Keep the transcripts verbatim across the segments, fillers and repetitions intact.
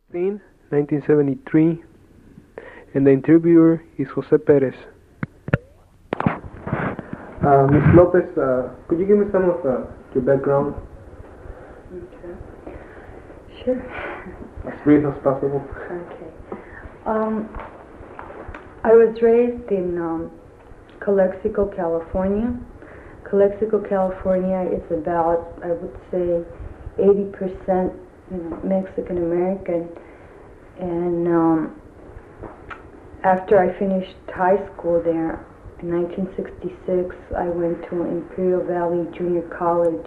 fourteenth, nineteen seventy-three, and the interviewer is Jose Perez. Uh, Miz Lopez, uh, could you give me some of uh, your background? Okay. Sure. As brief as possible. Okay. Um, I was raised in um, Calexico, California. Calexico, California is about, I would say, eighty percent you know, Mexican American. And um, after I finished high school there, in nineteen sixty-six, I went to Imperial Valley Junior College.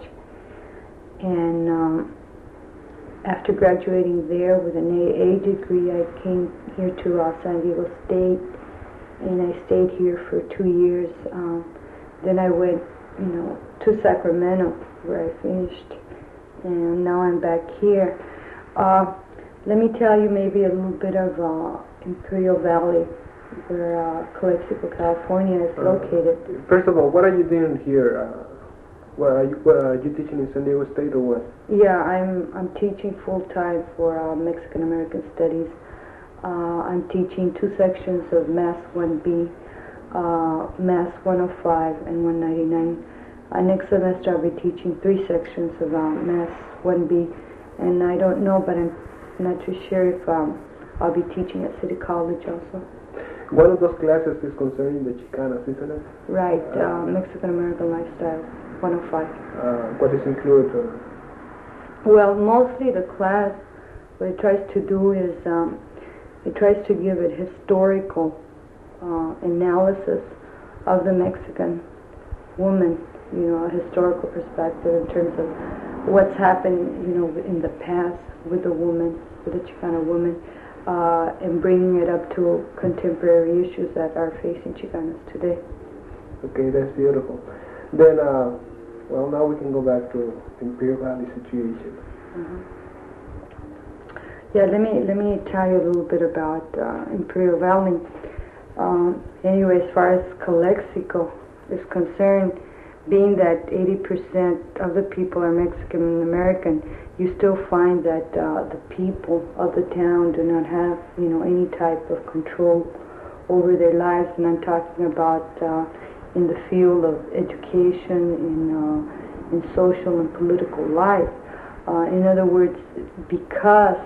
And um, after graduating there with an A A degree, I came here to uh, San Diego State, and I stayed here for two years. Um, then I went, you know, to Sacramento, where I finished, and now I'm back here. Uh, let me tell you maybe a little bit of uh, Imperial Valley, where uh, Calexico, California is located. Uh, first of all, what are you doing here? Uh, what are you, what, are you teaching in San Diego State or what? Yeah, I'm I'm teaching full time for uh, Mexican American Studies. Uh, I'm teaching two sections of Mass one B, uh, Mass one oh five, and one ninety-nine. Uh, next semester I'll be teaching three sections of uh, Mass one B, and I don't know, but I'm not too sure if um, I'll be teaching at City College also. One of those classes is concerning the Chicanas, isn't it? Right, uh, uh, Mexican American Lifestyle, one oh five. Uh, what is included? Uh, Well, mostly the class, what it tries to do is um, it tries to give a historical uh, analysis of the Mexican woman, you know, a historical perspective in terms of what's happened, you know, in the past with the woman, with the Chicana woman, uh, and bringing it up to contemporary issues that are facing Chicanas today. Okay, that's beautiful. Then, uh, well, now we can go back to Imperial Valley situation. Mm-hmm. Yeah, let me let me tell you a little bit about uh, Imperial Valley. Um, anyway, as far as Calexico is concerned, being that eighty percent of the people are Mexican American, you still find that uh, the people of the town do not have, you know, any type of control over their lives, and I'm talking about uh, in the field of education, in uh, in social and political life. Uh, in other words, because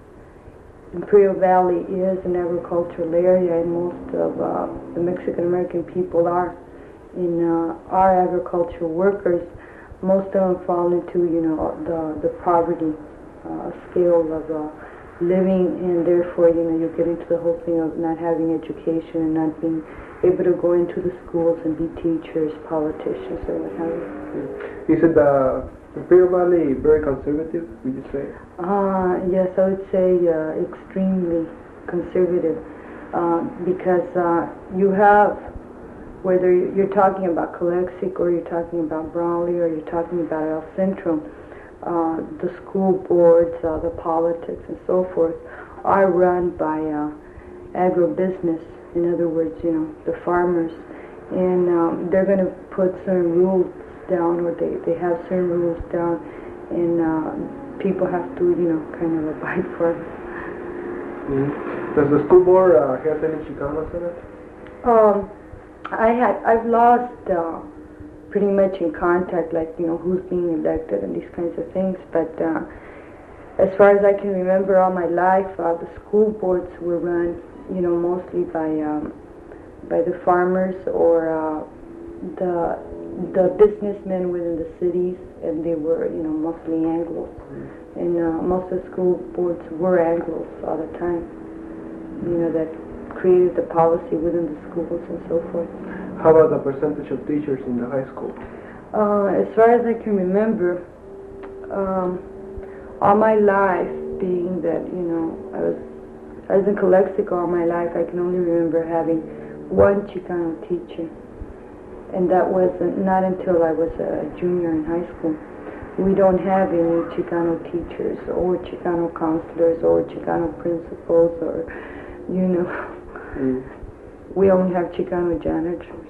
Imperial Valley is an agricultural area, and most of uh, the Mexican American people are in uh, are agricultural workers, most of them fall into, you know, the the poverty uh, scale of uh, living, and therefore, you know, you get into the whole thing of not having education and not being able to go into the schools and be teachers, politicians, or what have you. Is it the Imperial Valley very conservative, would you say? Uh, yes, I would say uh, extremely conservative, uh, because uh, you have, whether you're talking about Calexico, or you're talking about Brawley, or you're talking about El Centro, uh, the school boards, uh, the politics, and so forth, are run by uh, agribusiness. In other words, you know, the farmers, and um, they're going to put certain rules down, or they, they have certain rules down, and uh, people have to, you know, kind of abide for it. Mm-hmm. Does the school board uh, have any Chicanos in it? Um, I had, I've lost uh, pretty much in contact, like, you know, who's being elected and these kinds of things, but uh, as far as I can remember all my life, uh, the school boards were run, you know, mostly by um, by the farmers, or uh, the the businessmen within the cities, and they were, you know, mostly Anglos, mm-hmm. and uh, most of the school boards were Anglos all the time, you know, that created the policy within the schools and so forth. How about the percentage of teachers in the high school? Uh, as far as I can remember, um, all my life, being that, you know, I was I was in Calexico all my life, I can only remember having one Chicano teacher, and that was not until I was a junior in high school. We don't have any Chicano teachers, or Chicano counselors, or Chicano principals, or, you know, mm. we only have Chicano janitors.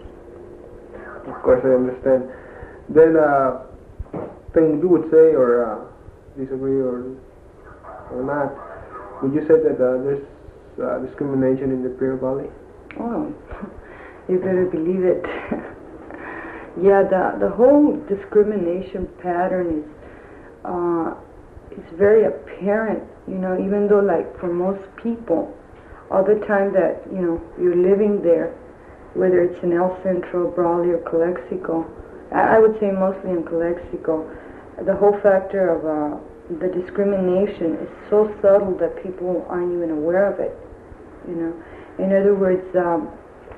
Of course, I understand. Then, uh, thing you would say, or uh, disagree, or or not, would you say that uh, there's uh, discrimination in the Imperial Valley? Oh, you better believe it. Yeah, the the whole discrimination pattern is uh, is very apparent. You know, even though like for most people, all the time that you know you're living there, whether it's in El Centro, Brawley, or Calexico, I, I would say mostly in Calexico, the whole factor of uh, the discrimination is so subtle that people aren't even aware of it. You know, in other words, um,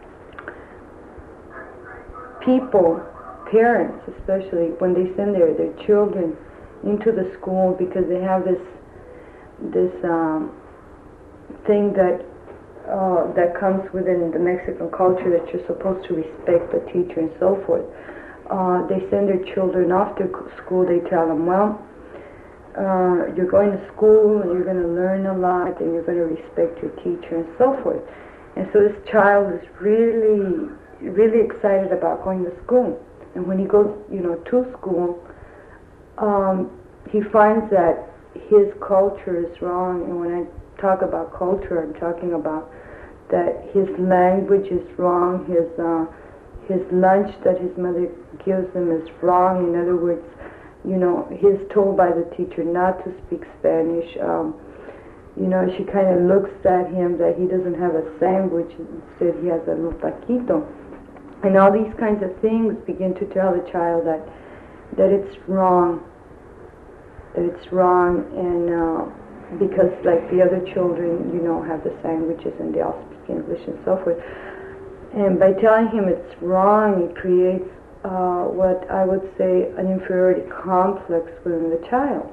people, parents especially, when they send their, their children into the school because they have this this um, thing that uh, that comes within the Mexican culture that you're supposed to respect the teacher and so forth. Uh, they send their children off to school. They tell them, well, uh, you're going to school and you're going to learn a lot and you're going to respect your teacher and so forth. And so this child is really, really excited about going to school. And when he goes, you know, to school, um, he finds that his culture is wrong. And when I talk about culture, I'm talking about that his language is wrong, his uh, his lunch that his mother gives him is wrong. In other words, you know, he's told by the teacher not to speak Spanish. Um, you know, she kind of looks at him that he doesn't have a sandwich, instead he has a little taquito. And all these kinds of things begin to tell the child that that it's wrong, that it's wrong, and uh, because like the other children, you know, have the sandwiches and they all speak English and so forth. And by telling him it's wrong, it creates uh, what I would say an inferiority complex within the child.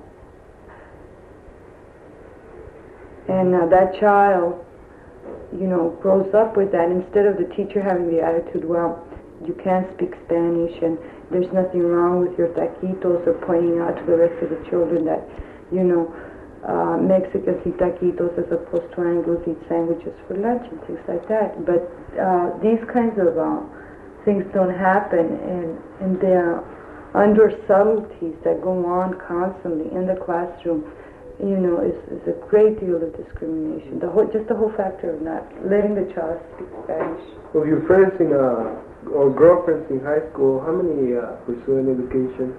And uh, that child, you know, grows up with that. Instead of the teacher having the attitude, well, you can't speak Spanish and there's nothing wrong with your taquitos, or pointing out to the rest of the children that, you know, uh, Mexicans eat taquitos as opposed to Anglos eat sandwiches for lunch and things like that. But uh, these kinds of uh, things don't happen, and, and they're under subtleties that go on constantly in the classroom. You know, is, is a great deal of discrimination. The whole, just the whole factor of not letting the child speak Spanish. Of your friends in, uh, or girlfriends in high school, how many uh, pursue an education?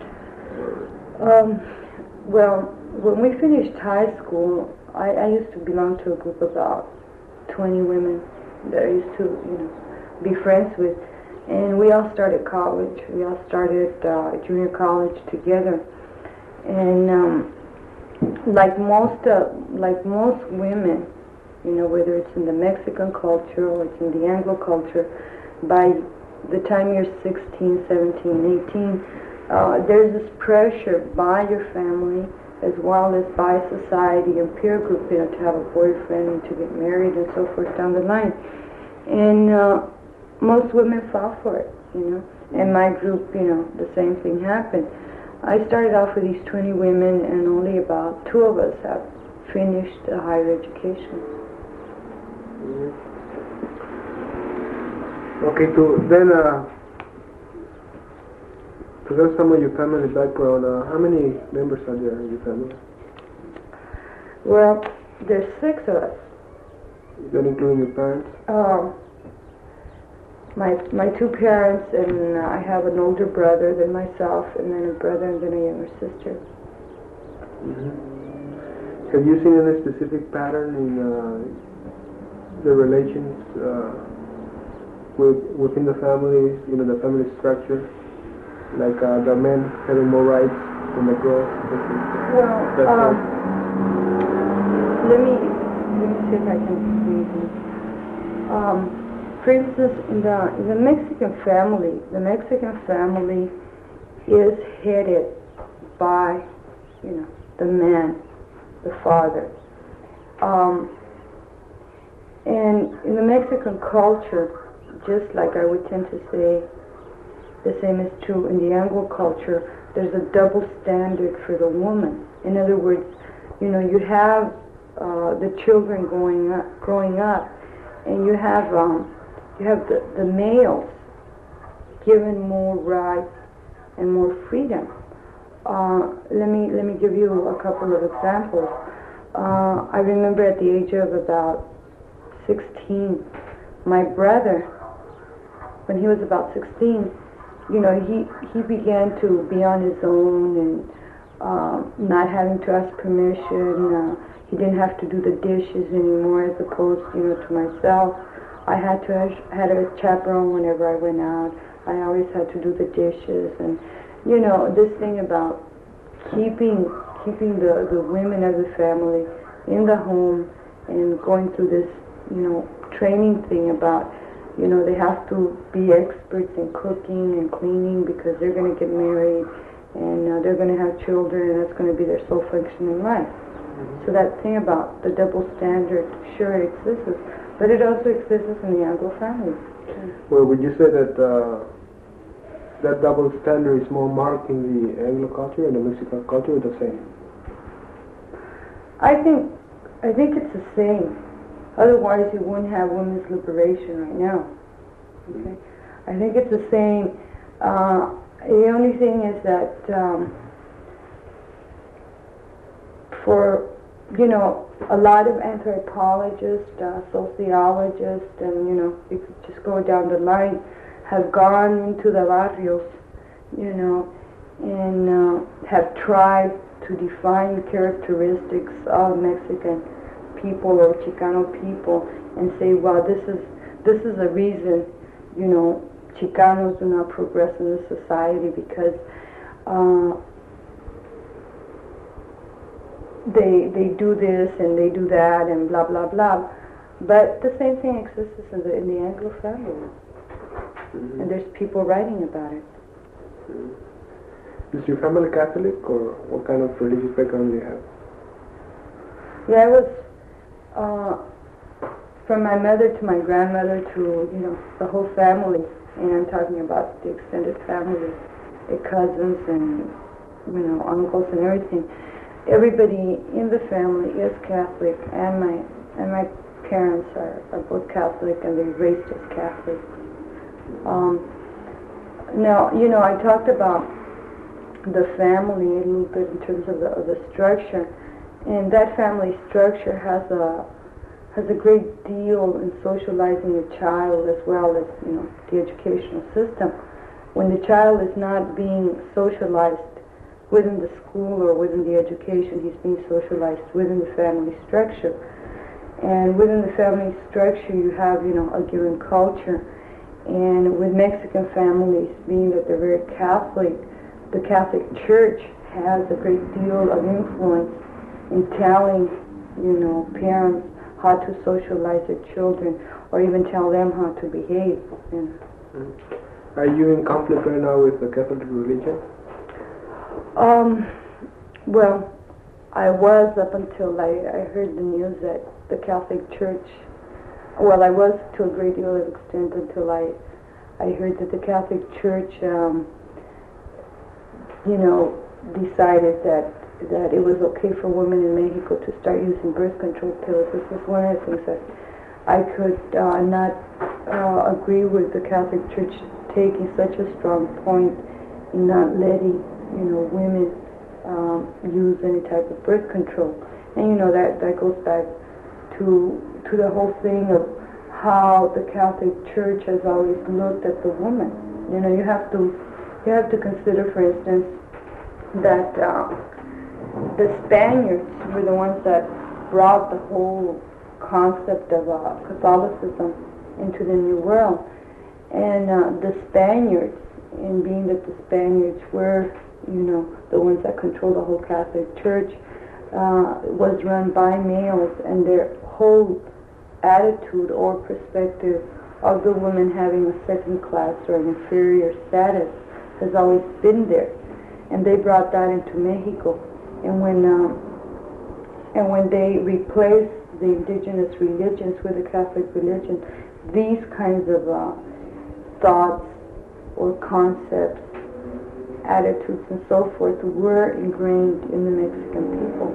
Um, well, when we finished high school, I, I used to belong to a group of about twenty women that I used to, you know, be friends with. And we all started college. We all started uh, junior college together. And, um, Like most, uh, like most women, you know, whether it's in the Mexican culture or it's in the Anglo culture, by the time you're sixteen, seventeen, eighteen, uh, there's this pressure by your family as well as by society and peer group, you know, to have a boyfriend and to get married and so forth down the line. And uh, most women fall for it, you know. And my group, you know, the same thing happened. I started off with these twenty women, and only about two of us have finished a higher education. Mm-hmm. Okay, to then uh, to get some of your family background, uh, how many members are there in your family? Well, there's six of us. Is that including your parents? Um, My my two parents, and uh, I have an older brother than myself, and then a brother and then a younger sister. Mm-hmm. Have you seen any specific pattern in uh, the relations uh, with, within the families, you know, the family structure, like uh, the men having more rights than the girls? Well, um, let me let me see if I can explain this. Um, For instance, in the, in the Mexican family, the Mexican family is headed by, you know, the man, the father. Um, and in the Mexican culture, just like I would tend to say, the same is true in the Anglo culture, there's a double standard for the woman. In other words, you know, you have uh, the children growing up, growing up, and you have um, You have the, the males given more rights and more freedom. Uh, let me let me give you a couple of examples. Uh, I remember at the age of about sixteen, my brother, when he was about sixteen, you know, he, he began to be on his own and um, not having to ask permission. Uh, he didn't have to do the dishes anymore as opposed, you know, to myself. I had to have, had a chaperone whenever I went out. I always had to do the dishes, and you know, this thing about keeping keeping the, the women of the family in the home and going through this, you know, training thing about, you know, they have to be experts in cooking and cleaning because they're going to get married and uh, they're going to have children, and that's going to be their sole function in life. Mm-hmm. So that thing about the double standard, sure it exists, but it also exists in the Anglo family. Well, would you say that uh, that double standard is more marked in the Anglo culture and the Mexican culture, or the same? I think, I think it's the same. Otherwise, you wouldn't have women's liberation right now. Okay, I think it's the same. Uh, the only thing is that um, for, you know, a lot of anthropologists, uh, sociologists, and, you know, you could just go down the line, have gone into the barrios, you know, and uh, have tried to define the characteristics of Mexican people or Chicano people and say, well, this is this is the reason, you know, Chicanos do not progress in this society because uh, they they do this and they do that and blah blah blah. But the same thing exists in the in the Anglo family, mm-hmm. and there's people writing about it. Mm-hmm. Is your family Catholic, or what kind of religious background do you have? Yeah, I was uh, from my mother to my grandmother to, you know, the whole family, and I'm talking about the extended family, the cousins and, you know, uncles and everything. Everybody in the family is Catholic, and my and my parents are, are both Catholic, and they raised us Catholic. Um, now, you know, I talked about the family a little bit in terms of the, of the structure, and that family structure has a has a great deal in socializing a child as well as, you know, the educational system. When the child is not being socialized within the school or within the education, he's being socialized within the family structure. And within the family structure, you have, you know, a given culture. And with Mexican families, being that they're very Catholic, the Catholic Church has a great deal of influence in telling, you know, parents how to socialize their children, or even tell them how to behave. You know. Are you in conflict right now with the Catholic religion? Um, well, I was up until I, I heard the news that the Catholic Church, well, I was to a great deal of extent until I, I heard that the Catholic Church, um, you know, decided that that it was okay for women in Mexico to start using birth control pills. This was one of the things that I could uh, not uh, agree with the Catholic Church taking such a strong point in not letting, you know, women um, use any type of birth control. And, you know, that, that goes back to to the whole thing of how the Catholic Church has always looked at the woman. You know, you have to you have to consider, for instance, that uh, the Spaniards were the ones that brought the whole concept of uh, Catholicism into the New World. And uh, the Spaniards, in being that the Spaniards were, you know, the ones that controlled the whole Catholic Church, uh, was run by males, and their whole attitude or perspective of the woman having a second class or an inferior status has always been there. And they brought that into Mexico. And when um, and when they replaced the indigenous religions with the Catholic religion, these kinds of uh, thoughts or concepts, attitudes, and so forth were ingrained in the Mexican people.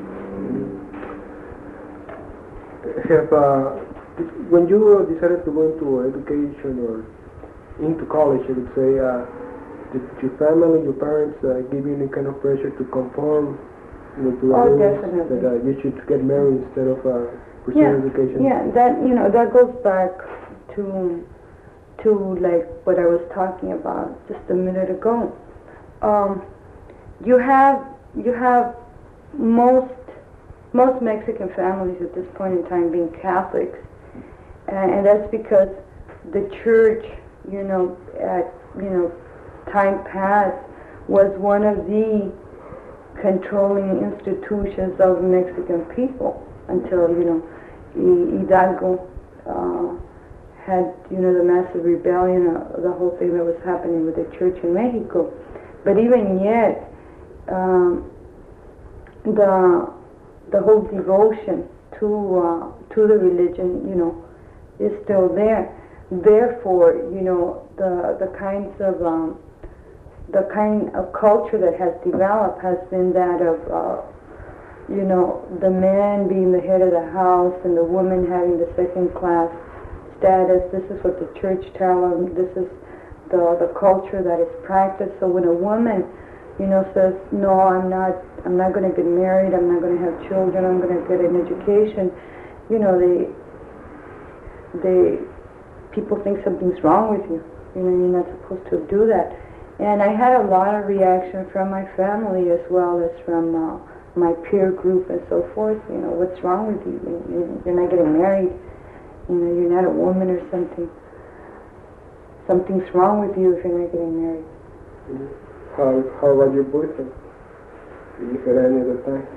Have uh, when you decided to go into education or into college, I would say, uh, did your family, your parents, uh, give you any kind of pressure to conform you know, to the Oh, rules definitely. that uh, you should get married instead of uh, pursuing Yeah, education. yeah, that, you know, that goes back to, to like what I was talking about just a minute ago. Um, you have, you have most, most Mexican families at this point in time being Catholics, and, and that's because the church, you know, at, you know, time past was one of the controlling institutions of Mexican people until, you know, Hidalgo uh, had, you know, the massive rebellion, uh, the whole thing that was happening with the church in Mexico. But even yet, um, the the whole devotion to uh, to the religion, you know, is still there. Therefore, you know, the the kinds of um, the kind of culture that has developed has been that of, uh, you know, the man being the head of the house and the woman having the second class status. This is what the church tells them. This is the the culture that is practiced. So when a woman, you know, says, no, I'm not, I'm not going to get married, I'm not going to have children, I'm going to get an education, you know, they, they, people think something's wrong with you. You know, you're not supposed to do that. And I had a lot of reaction from my family as well as from uh, my peer group and so forth. You know, what's wrong with you? You're not getting married. You know, you're not a woman or something. Something's wrong with you if you're not getting married. Mm-hmm. How, how about your boyfriend? Did you had any other time?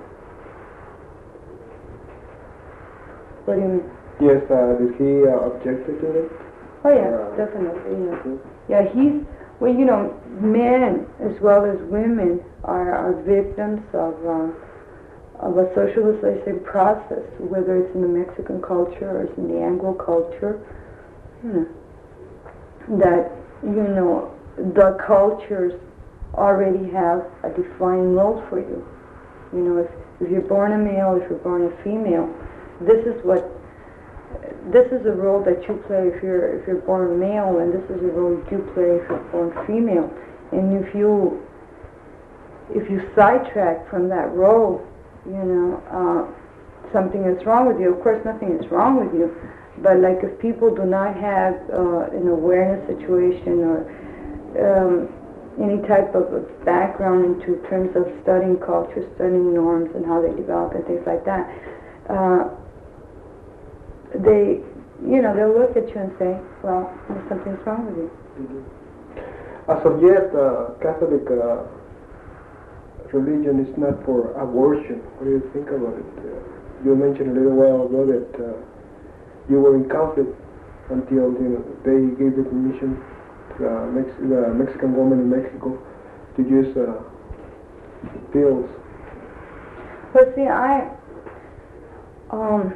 What do you mean? Yes, uh, did he uh, object to it? Oh yeah, Uh, definitely. Yeah. mm-hmm. Yeah, he's, well, you know, men as well as women are, are victims of uh, of a socialization process, whether it's in the Mexican culture or it's in the Anglo culture. You know, that, you know, the cultures already have a defined role for you. You know, if, if you're born a male, if you're born a female, this is what, this is a role that you play if you're if you're born male, and this is a role you play if you're born female. And if you if you sidetrack from that role, you know, uh, something is wrong with you. Of course, nothing is wrong with you, but like if people do not have uh, an awareness situation or um, any type of a background into terms of studying culture, studying norms and how they develop and things like that, uh, they, you know, they'll look at you and say, well, something's wrong with you. Mm-hmm. As of yet, uh, Catholic uh, religion is not for abortion. What do you think about it? Uh, you mentioned a little while ago that uh, you were in conflict until, you know, they gave the permission to uh, Mex the Mexican woman in Mexico to use uh, pills. But see, I, um,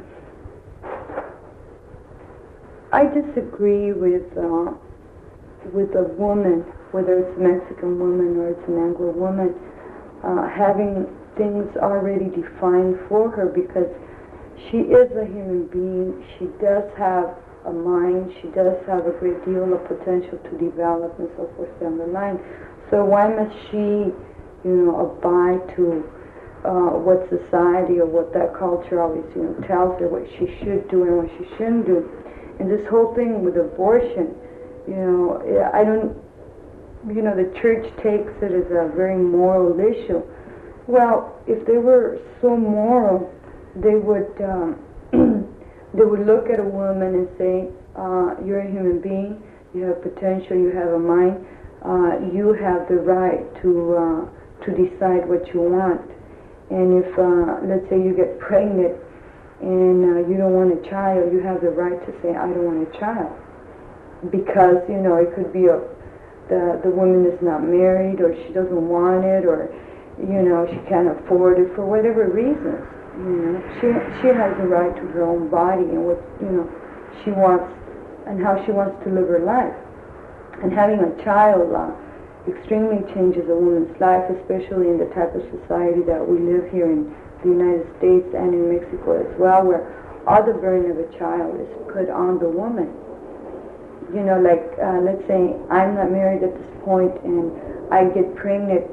I disagree with uh, with a woman, whether it's a Mexican woman or it's an Anglo woman, uh, having things already defined for her, because she is a human being. She does have a mind. She does have a great deal of potential to develop and so forth down the line. So why must she, you know, abide to uh, what society or what that culture always, you know, tells her what she should do and what she shouldn't do? And this whole thing with abortion, you know, I don't, you know, the church takes it as a very moral issue. Well, if they were so moral, they would, um, they would look at a woman and say, uh, you're a human being, you have potential, you have a mind, uh, you have the right to, uh, to decide what you want. And if, uh, let's say you get pregnant, and uh, you don't want a child, you have the right to say, I don't want a child. Because, you know, it could be a, the, the woman is not married, or she doesn't want it, or, you know, she can't afford it for whatever reasons. You know, she, she has the right to her own body and what, you know, she wants, and how she wants to live her life. And having a child uh, extremely changes a woman's life, especially in the type of society that we live here in the United States and in Mexico as well, where all the burden of a child is put on the woman. You know, like, uh, let's say I'm not married at this point and I get pregnant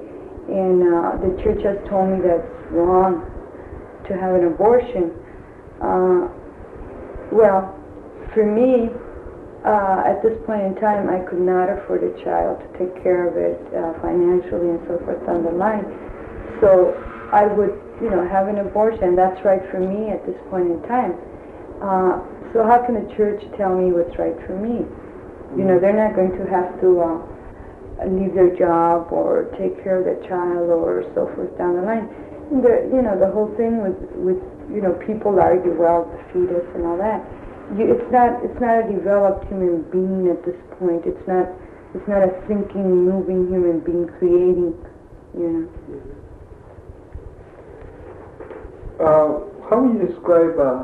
and uh, the church has told me that's wrong to have an abortion. Uh, well, for me, uh, at this point in time, I could not afford a child to take care of it uh, financially and so forth down the line. So I would, you know, have an abortion. That's right for me at this point in time. Uh, so how can the church tell me what's right for me? You know, they're not going to have to uh, leave their job or take care of the child or so forth down the line. And the, you know, the whole thing with, with, you know, people argue, well, the fetus and all that. You, it's not, it's not a developed human being at this point. It's not, it's not a thinking, moving human being creating, you know. Uh, how would you describe uh,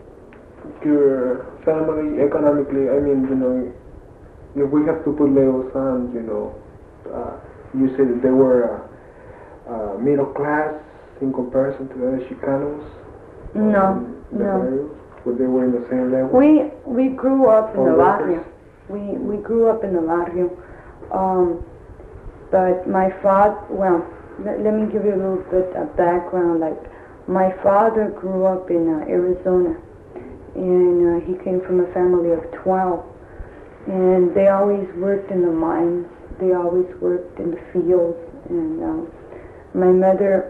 your family economically? I mean, you know, if we have to put labels on, you know, uh, you said that they were uh, uh, middle class in comparison to the other Chicanos. No, um, the no. barrios, where they were in the same level. We we grew up in Or the workers? barrio. We we grew up in the barrio, um, but my father. Well, let, let me give you a little bit of background. Like, my father grew up in uh, Arizona, and uh, he came from a family of twelve, and they always worked in the mines. They always worked in the fields, and um, my mother,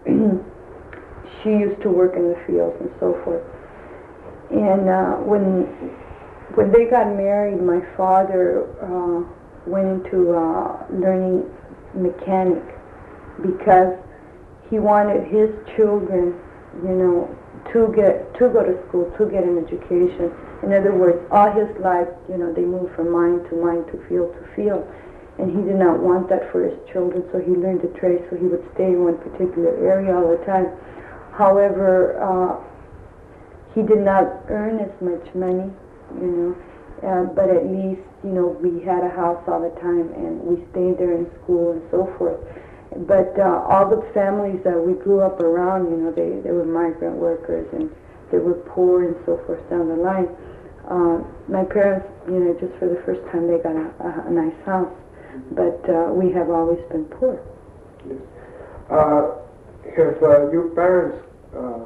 she used to work in the fields and so forth. And uh, when when they got married, my father uh, went into uh, learning mechanic because he wanted his children, you know, to get to go to school, to get an education. In other words, all his life, you know, they moved from mine to mine, to field to field, and he did not want that for his children, so he learned a trade, so he would stay in one particular area all the time. However, uh, he did not earn as much money, you know, uh, but at least, you know, we had a house all the time, and we stayed there in school and so forth. But uh, all the families that we grew up around, you know, they, they were migrant workers, and they were poor and so forth down the line. Uh, my parents, you know, just for the first time, they got a, a, a nice house, but uh, we have always been poor. Yes. Uh, have uh, your parents' uh,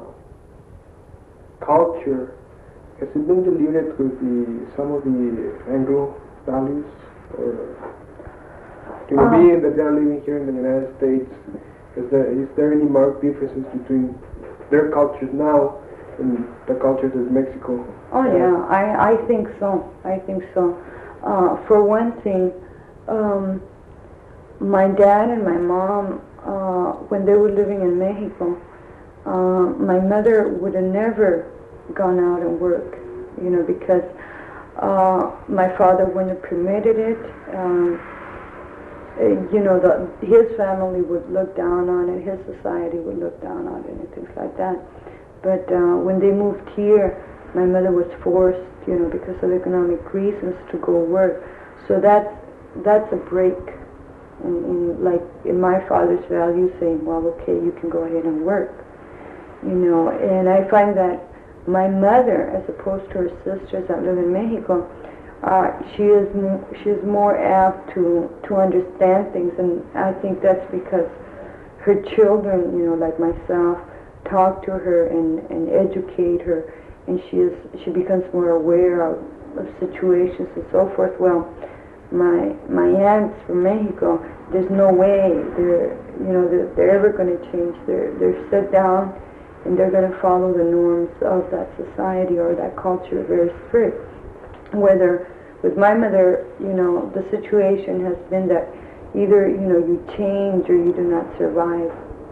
culture, has it been diluted with the, some of the Anglo values? Or, you know, Um, being that they're living here in the United States, is there, is there any marked differences between their cultures now and the cultures of Mexico? Oh yeah, I, I think so. I think so. Uh, for one thing, um, my dad and my mom, uh, when they were living in Mexico, uh, my mother would have never gone out and worked, you know, because uh, my father wouldn't have permitted it. Um, uh, you know, the, his family would look down on it, his society would look down on it, and things like that. But uh, when they moved here, my mother was forced, you know, because of economic reasons, to go work. So that's that's a break in, in like in my father's values, saying, well, okay, you can go ahead and work, you know. And I find that my mother, as opposed to her sisters that live in Mexico, uh, she is mo she is more apt to to understand things, and I think that's because her children, you know, like myself, talk to her and, and educate her, and she is she becomes more aware of, of situations and so forth. Well, my my aunts from Mexico, there's no way they're you know they're, they're ever going to change. They're they're set down, and they're going to follow the norms of that society or that culture very strict. Whether with my mother, you know, the situation has been that either you know you change or you do not survive.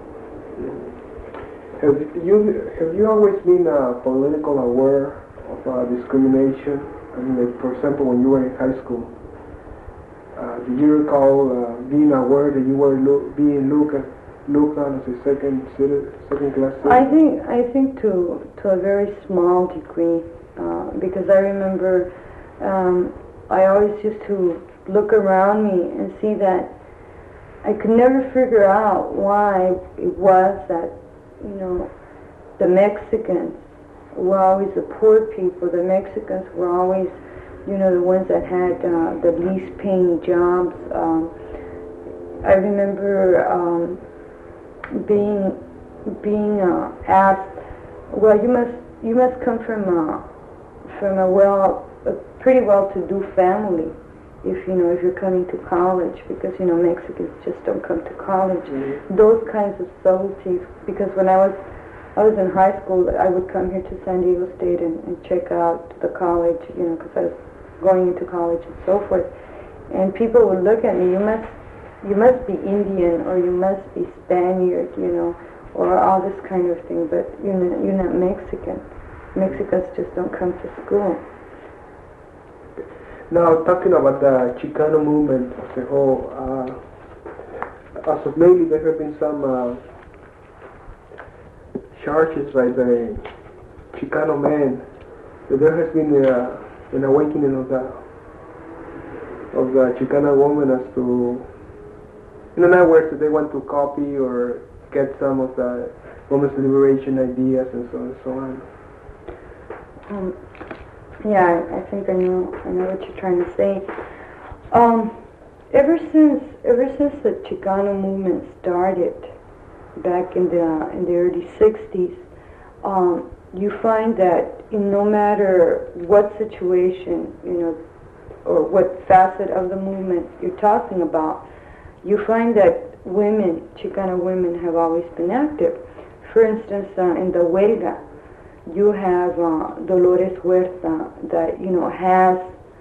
Have you have you always been uh, politically aware of uh, discrimination? I mean, like, for example, when you were in high school, uh, do you recall uh, being aware that you were lo being looked at, looked on as a second citizen, second class citizen? I think I think to to a very small degree, uh, because I remember um, I always used to look around me and see that I could never figure out why it was that, you know, the Mexicans were always the poor people. The Mexicans were always, you know, the ones that had uh, the least paying jobs. Um, I remember um, being being uh, asked, well, you must you must come from a from a well a pretty well-to-do family if you know if you're coming to college, because you know Mexicans just don't come to college. Mm-hmm. Those kinds of subtleties. Because when I was I was in high school, I would come here to San Diego State and, and check out the college, you know, because I was going into college and so forth. And people would look at me, you must you must be Indian, or you must be Spaniard, you know, or all this kind of thing. But you're not, you're not Mexican. Mexicans just don't come to school. Now, talking about the Chicano movement as a whole, uh, as of lately there have been some uh, charges by the Chicano men that there has been uh, an awakening of the of the Chicana woman as to, in other words, that they want to copy or get some of the women's liberation ideas and so on and so on. Um, yeah, I, I think I know I know what you're trying to say. Um, ever since ever since the Chicano movement started back in the in the early sixties, um, you find that in no matter what situation, you know, or what facet of the movement you're talking about, you find that women, Chicana women, have always been active. For instance, uh, in the Huelga, you have uh, Dolores Huerta that, you know, has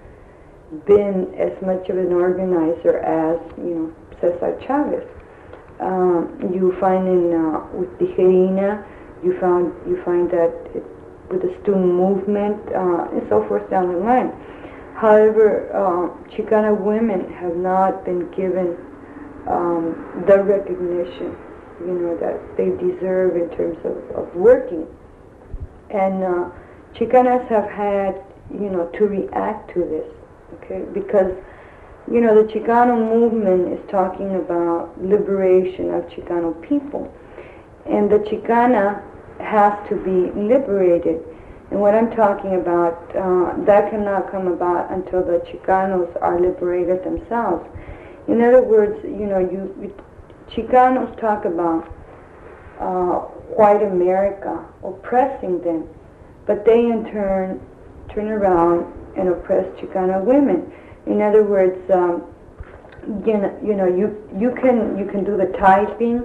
been as much of an organizer as, you know, Cesar Chavez. Um, you find in uh, with Tijerina, you found you find that it, with the student movement uh, and so forth down the line. However, uh, Chicana women have not been given um, the recognition, you know, that they deserve in terms of, of working. And uh, Chicanas have had, you know, to react to this, okay? Because, you know, the Chicano movement is talking about liberation of Chicano people. And the Chicana has to be liberated. And what I'm talking about, uh, that cannot come about until the Chicanos are liberated themselves. In other words, you know, you, you Chicanos talk about uh, white America oppressing them, but they in turn turn around and oppress Chicana women. In other words, um, you know, you know, you you can you can do the typing,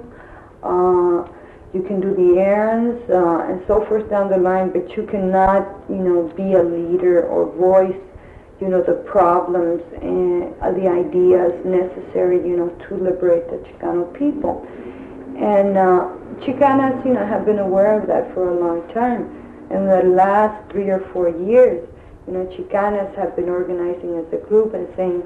uh, you can do the errands uh, and so forth down the line, but you cannot, you know, be a leader or voice, you know, the problems and uh, the ideas necessary, you know, to liberate the Chicano people. And uh, Chicanas, you know, have been aware of that for a long time. In the last three or four years, you know, Chicanas have been organizing as a group and saying,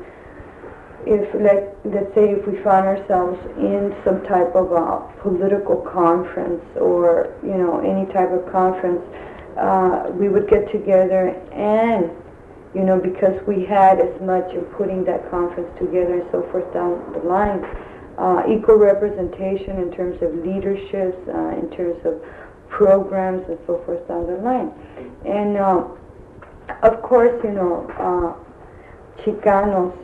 if, let, let's say, if we found ourselves in some type of a political conference or, you know, any type of conference, uh, we would get together and, you know, because we had as much in putting that conference together and so forth down the line, Uh, equal representation in terms of leaderships, uh, in terms of programs and so forth down the line. And uh, of course, you know, uh, Chicanos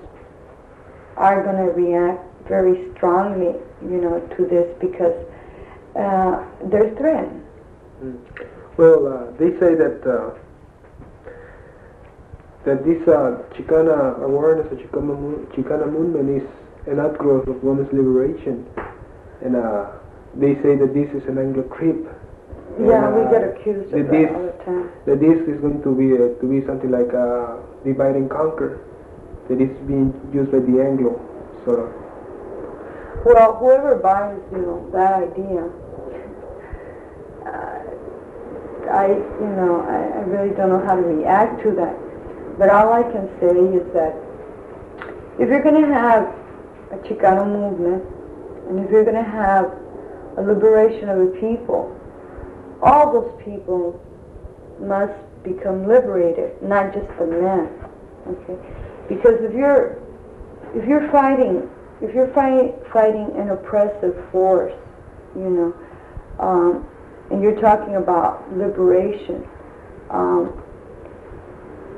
are going to react very strongly, you know, to this because uh, they're threatened. Mm. Well, uh, they say that uh, that this uh, Chicana awareness, the Chicana, Chicana movement is an outgrowth of women's liberation, and uh, they say that this is an Anglo creep. Yeah, and, we uh, get accused of that this, all the time. That this is going to be uh, to be something like uh, divide and conquer. That is being used by the Anglo, sort of. Well, whoever buys, you know, that idea, uh, I, you know, I, I really don't know how to react to that. But all I can say is that if you're going to have a Chicano movement, and if you're going to have a liberation of the people, all those people must become liberated, not just the men. Okay, because if you're if you're fighting if you're fight, fighting an oppressive force, you know, um, and you're talking about liberation, um,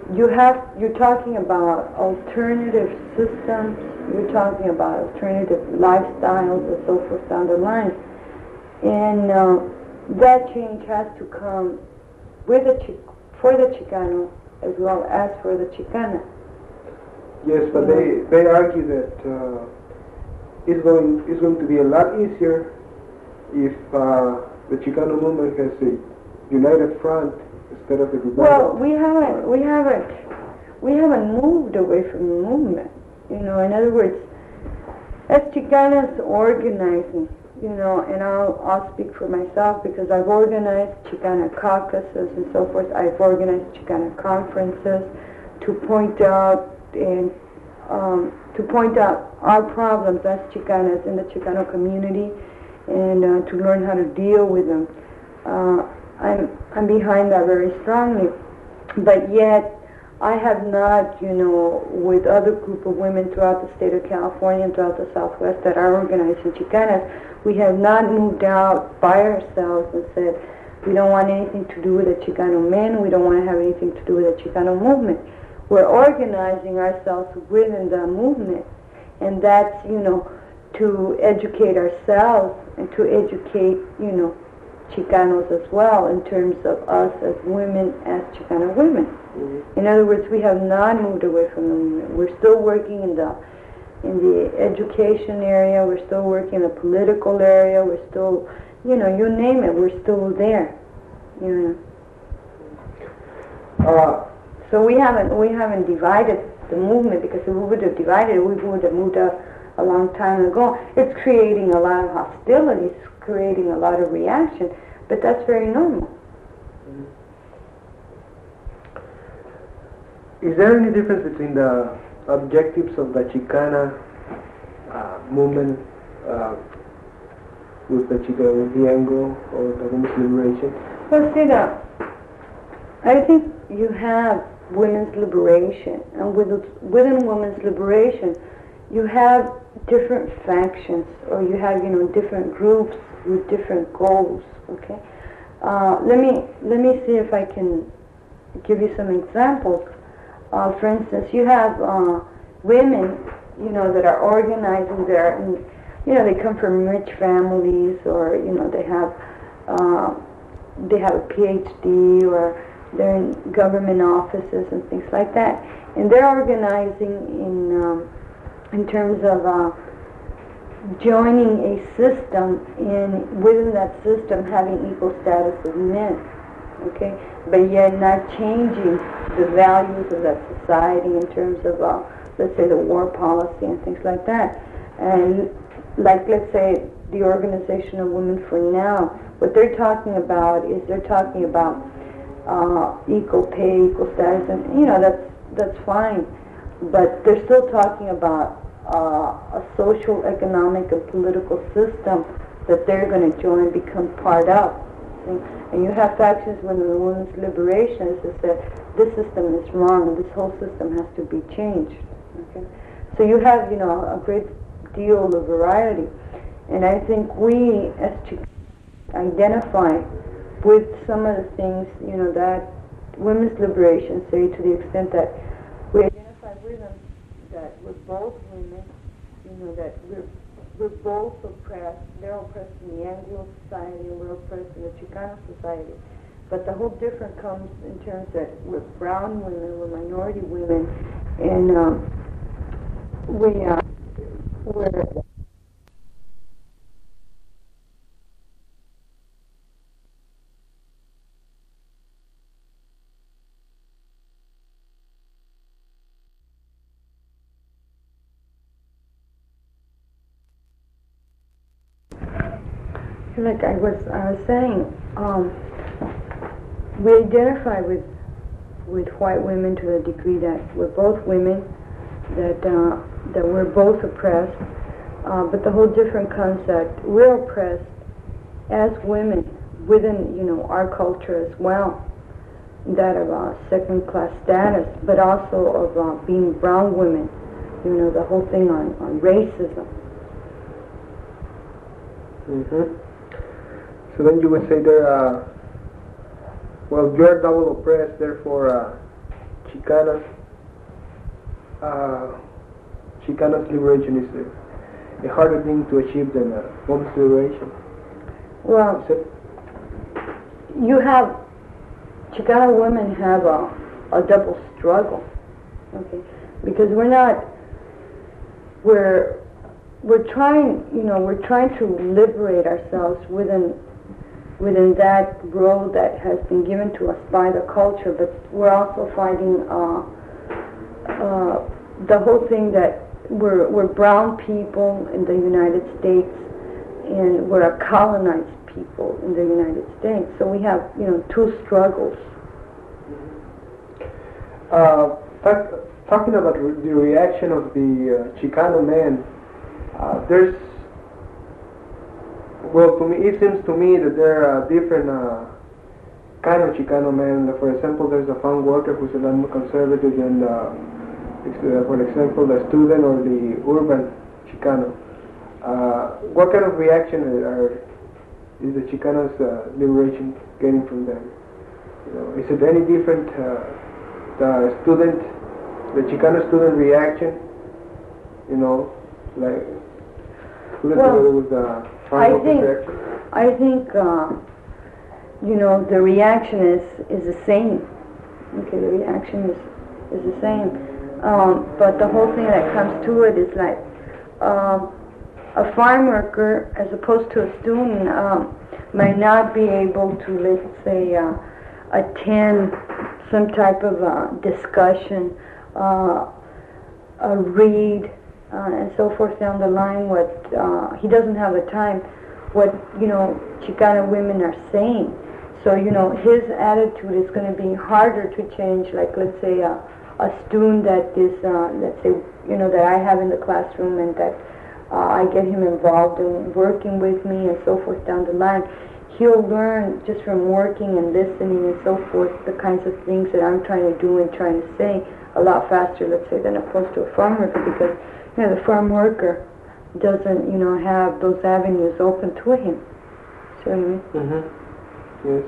you have, you're talking about alternative systems, you're talking about alternative lifestyles and so forth down the line. And uh, that change has to come with the Chi- for the Chicano as well as for the Chicana. Yes, but Yeah. they, they argue that uh, it's going it's going to be a lot easier if uh, the Chicano movement has a united front instead of a divided. Well, we haven't, we haven't, we haven't moved away from the movement. You know, in other words, as Chicanas organizing, you know, and I'll, I'll speak for myself because I've organized Chicana caucuses and so forth. I've organized Chicana conferences to point out and um, to point out our problems as Chicanas in the Chicano community and uh, to learn how to deal with them. Uh, I'm, I'm behind that very strongly, but yet I have not, you know, with other group of women throughout the state of California and throughout the Southwest that are organizing Chicanas, we have not moved out by ourselves and said, we don't want anything to do with the Chicano men, we don't want to have anything to do with the Chicano movement. We're organizing ourselves within the movement, and that's, you know, to educate ourselves and to educate, you know, Chicanos as well in terms of us as women, as Chicana women. Mm-hmm. In other words, we have not moved away from the movement. We're still working in the in the education area, we're still working in the political area, we're still, you know, you name it, we're still there. You know. Uh, so we haven't we haven't divided the movement, because if we would have divided it, we would have moved out a long time ago. It's creating a lot of hostility, it's creating a lot of reaction, but that's very normal. Is there any difference between the objectives of the Chicana uh, movement uh, with the Chicano Triangle or the women's liberation? Well, see, the, I think you have women's liberation, and with, within women's liberation, you have different factions, or you have, you know, different groups with different goals. Okay, uh, let me let me see if I can give you some examples. Uh, for instance, you have uh, women, you know, that are organizing there, and you know, they come from rich families, or you know, they have uh, they have a P H D, or they're in government offices and things like that, and they're organizing in um, in terms of uh, joining a system, in within that system having equal status of men. Okay, but yet not changing the values of that society in terms of, uh, let's say, the war policy and things like that. And like, let's say, the Organization of Women for Now, what they're talking about is they're talking about uh, equal pay, equal status, and you know, that's that's fine, but they're still talking about uh, a social, economic, and political system that they're going to join, become part of. And you have factions within the women's liberation that say this system is wrong and this whole system has to be changed. Okay? So you have, you know, a great deal of variety. And I think we, as Chicana, identify with some of the things, you know, that women's liberation say, to the extent that we identify with them, that we're both women, you know, that we're We're both oppressed. They're oppressed in the Anglo society, and we're oppressed in the Chicano society. But the whole difference comes in terms that we're brown women, we're minority women, and um, we uh, we're like I was I was saying, um, we identify with with white women to the degree that we're both women, that uh, that we're both oppressed. Uh, but the whole different concept, we're oppressed as women within, you know, our culture as well, that of uh, second-class status, but also of uh, being brown women. You know, the whole thing on on racism. Mm-hmm. So then you would say they're, uh, well, you're double oppressed, therefore uh, Chicanas, uh, Chicanas liberation is a, a harder thing to achieve than a woman's liberation? Well, you have, Chicana women have a, a double struggle, okay, because we're not, we're, we're trying, you know, we're trying to liberate ourselves within, within that role that has been given to us by the culture, but we're also fighting uh, uh, the whole thing that we're, we're brown people in the United States, and we're a colonized people in the United States. So we have, you know, two struggles. Uh, talk, talking about re the reaction of the uh, Chicano men, uh, there's, well, to me, it seems to me that there are different uh, kind of Chicano men. For example, there's a farm worker who's a lot more conservative than, uh, for example, the student or the urban Chicano. Uh, what kind of reaction are, are is the Chicanos uh, liberation getting from them? You know, is it any different? Uh, the student, the Chicano student reaction, you know, like well, with the I think I think uh, you know, the reaction is is the same. Okay, the reaction is is the same, um, but the whole thing that comes to it is like. Um, A farm worker, as opposed to a student, um, might not be able to, let's say, uh, attend some type of uh, discussion, uh, uh, read, uh, and so forth down the line. What uh, he doesn't have the time. What you know, Chicana women are saying. So you know, his attitude is going to be harder to change. Like let's say a, a student that is, uh, let's say, you know, that I have in the classroom and that. Uh, I get him involved in working with me and so forth down the line. He'll learn just from working and listening and so forth the kinds of things that I'm trying to do and trying to say a lot faster, let's say, than opposed to a farm worker, because you know the farm worker doesn't, you know, have those avenues open to him. So, mm-hmm. Yes.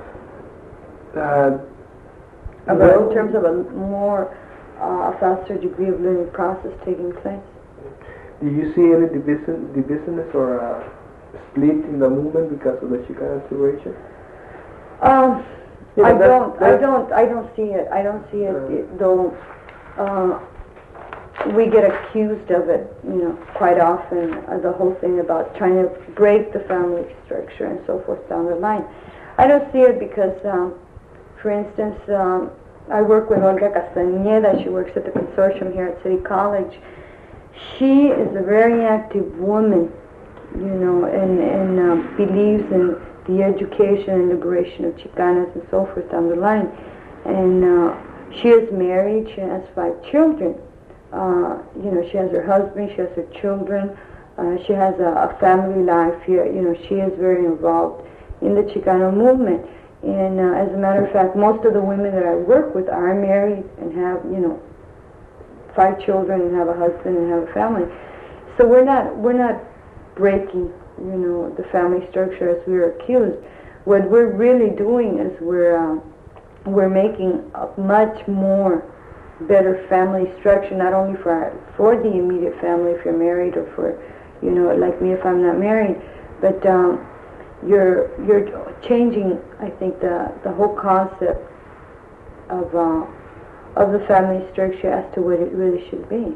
Uh, About well, in terms of a more uh, a faster degree of learning process taking place. Do you see any division, divisiveness or a split in the movement because of the Chicana situation? Um, yeah, I that's, don't. that's I don't. I don't see it. I don't see it. Uh, it though, uh, we get accused of it, you know, quite often. Uh, the whole thing about trying to break the family structure and so forth down the line. I don't see it because, um, for instance, um, I work with Olga Castañeda. She works at the consortium here at City College. She is a very active woman, you know, and, and uh, believes in the education and liberation of Chicanas and so forth down the line. And uh, she is married, she has five children. Uh, you know, she has her husband, she has her children, uh, she has a, a family life here. You know, she is very involved in the Chicano movement. And uh, as a matter of fact, most of the women that I work with are married and have, you know, five children and have a husband and have a family. So we're not we're not breaking, you know, the family structure as we are accused. What we're really doing is we're um, we're making a much more better family structure, not only for our, for the immediate family if you're married, or for, you know, like me if I'm not married, but um, you're you're changing, I think, the the whole concept of. Uh, of the family structure as to what it really should be.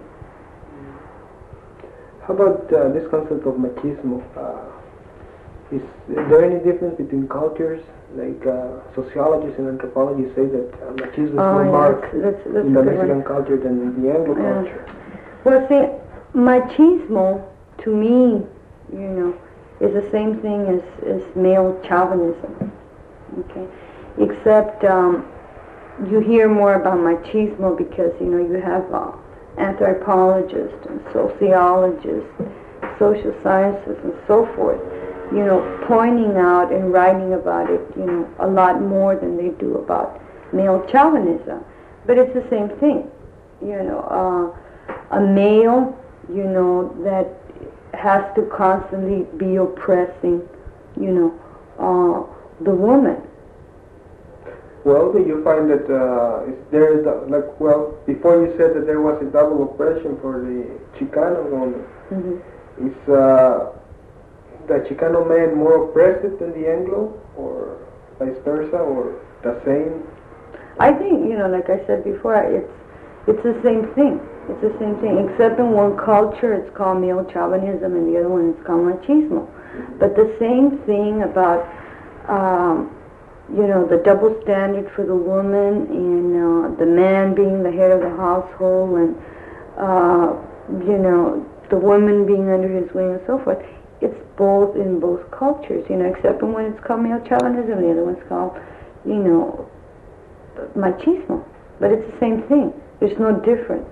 How about uh, this concept of machismo? Uh, is, is there any difference between cultures? Like uh, sociologists and anthropologists say that uh, machismo is oh, more yeah, marked that's, that's, that's in the Mexican culture than in the Anglo yeah. culture. Well, see, machismo, to me, you know, is the same thing as, as male chauvinism, okay? Except um, you hear more about machismo because, you know, you have uh, anthropologists and sociologists, social sciences and so forth, you know, pointing out and writing about it, you know, a lot more than they do about male chauvinism. But it's the same thing, you know, uh, a male, you know, that has to constantly be oppressing, you know, uh, the woman. well, do you find that uh, is there the, like well before you said that there was a double oppression for the Chicano woman? Mm-hmm. Is uh, the Chicano man more oppressed than the Anglo, or vice versa, or the same? I think, you know, like I said before, it's it's the same thing. It's the same thing, except in one culture it's called male chauvinism and the other one is called machismo. But the same thing about, um, you know, the double standard for the woman and uh, the man being the head of the household and, uh, you know, the woman being under his wing and so forth. It's both in both cultures, you know, except when it's called male chauvinism, the other one's called, you know, machismo. But it's the same thing. There's no difference.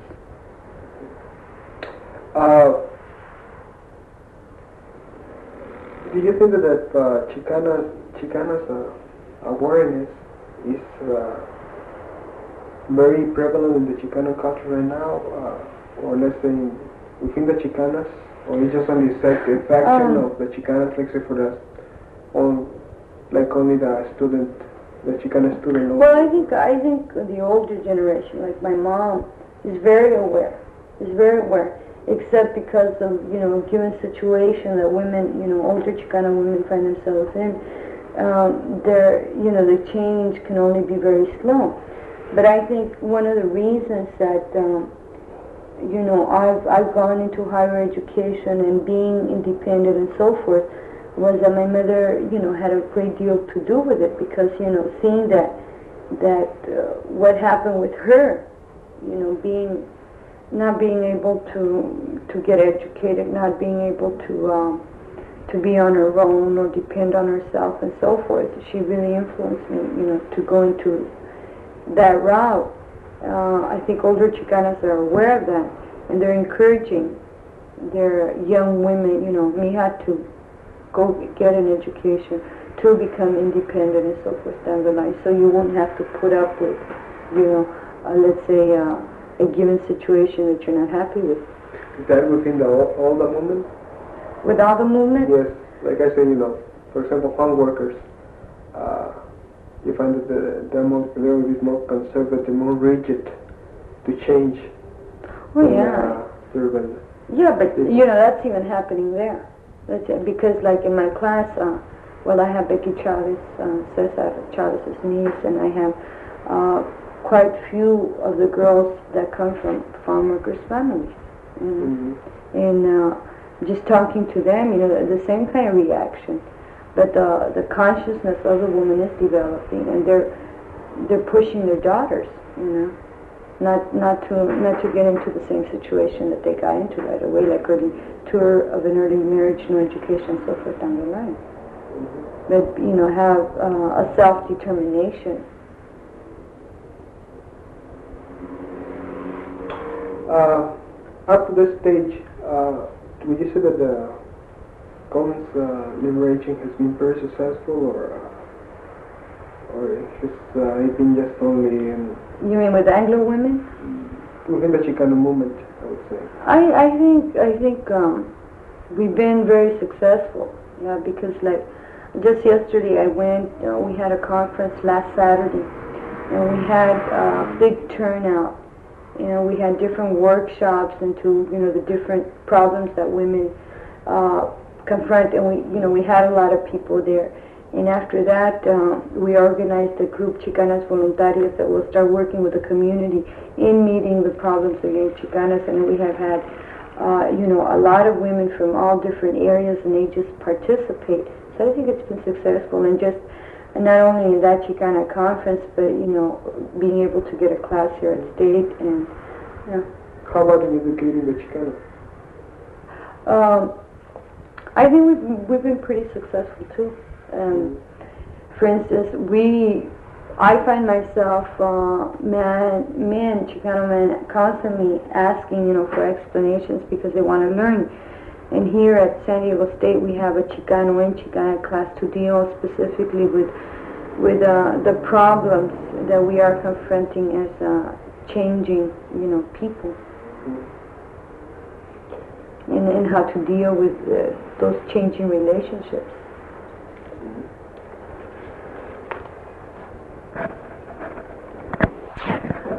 Uh, do you think that, that uh, Chicana's, Chicana's uh, awareness is uh, very prevalent in the Chicano culture right now, uh, or let's say within the Chicanas? Or it's just only a faction um, of the Chicanas, like say for the, on, like only the student, the Chicana student? Well, I think I think the older generation, like my mom, is very aware. Is very aware, except because of you know given situation that women, you know, older Chicana women find themselves in, um, their you know the change can only be very slow. But I think one of the reasons that um, you know, I've, I've gone into higher education and being independent and so forth was that my mother, you know, had a great deal to do with it because, you know, seeing that, that uh, what happened with her, you know, being, not being able to, to get educated, not being able to, um, to be on her own or depend on herself and so forth, she really influenced me, you know, to go into that route. Uh, I think older Chicanas are aware of that, and they're encouraging their young women, you know, me had to go get an education to become independent and so forth down the line, so you won't have to put up with, you know, uh, let's say uh, a given situation that you're not happy with. Is that within the all the movement? With all the movement? Yes, like I said, you know, for example, farm workers. Uh, You find that the, they're, more, they're a bit more conservative, more rigid to change. Well, than, yeah. Uh, urban. Yeah, but you know that's even happening there. That's it. Because like in my class, uh, well, I have Becky Chavez, uh, Cesar Chavez's niece, and I have uh, quite few of the girls that come from farm workers' families. You know? Mm-hmm. And uh, just talking to them, you know, the, the same kind of reaction. But the the consciousness of the woman is developing, and they're they're pushing their daughters, you know, not not to not to get into the same situation that they got into right away, like early tour of an early marriage, no education, so forth down the line. Mm-hmm. But you know, have uh, a self-determination. Uh, up to this stage, uh, would you say that the Women's uh, liberation has been very successful, or uh, or has uh, it been just only in... You mean with Anglo women? Within the Chicano movement, I would say. I, I think I think um, we've been very successful, yeah, because like just yesterday I went, uh, we had a conference last Saturday, and we had a big turnout. You know, we had different workshops into, you know, the different problems that women uh, confront, and we, you know, we had a lot of people there. And after that, uh, we organized a group, Chicanas Voluntarias, that will start working with the community in meeting the problems of young Chicanas. And we have had, uh, you know, a lot of women from all different areas, and they just participate. So I think it's been successful, and just and not only in that Chicana conference, but you know, being able to get a class here at State, and yeah. How about in educating the Chicana? Um, I think we've, we've been pretty successful too. Um, for instance, we, I find myself, uh, man, men, Chicano men, constantly asking, you know, for explanations because they want to learn. And here at San Diego State, we have a Chicano and Chicana class to deal specifically with, with uh, the problems that we are confronting as uh, changing, you know, people. And, and how to deal with uh, those changing relationships.